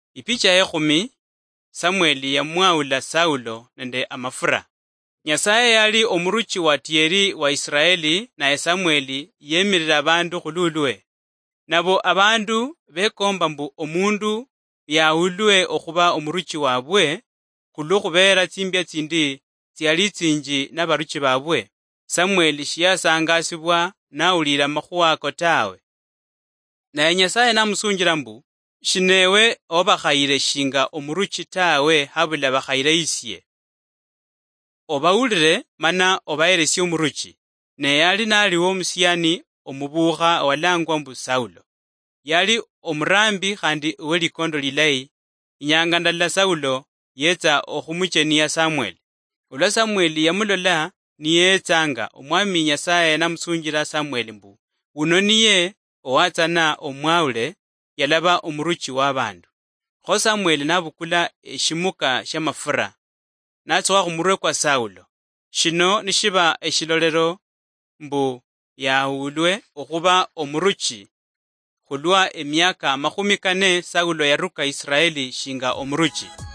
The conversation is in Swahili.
Ipicha ya 10 Samueli yamwaula Saulo nende amafura. Nyasaye yali omuruchi wa tieri wa Israeli naye Samueli yemirira abandu khululwe. Nabo abandu bekomba mbu omundu yaulwe okuba omuruchi wabwe khulukhubera tsimbya tsindi tsiali tsinji n'abaruchi babwe. Samueli shiyasangasibwa naulila makhuwa ako tawe. Naye Nyasaye namusunjila mbu shinewe obakhayile shinga omuruchi tawe habula bakhayile isye. Obaulire mana obaelesye omuruchi. Ne yali naliwo omusyani omubukha walangwa mbu Saulo. Yali omurambi khandi welikondo lilayi. Inyanga ndala Saulo yetsa okhumucheniya Samueli. Olwa Samueli yamulola niyetsanga omwami Nyasaye namusunjila Samueli mbu uno niye owatsana omwaule yalaba omuruchi w'abandu. Kho Samueli nabukula eshimuka shamafura natsoka khumurwe kwa Saulo. Shino nishiba eshilolero mbu yaulwe okhuba omuruchi khulwa emyaka 40 Saulo yaruka Israeli shinga omuruchi.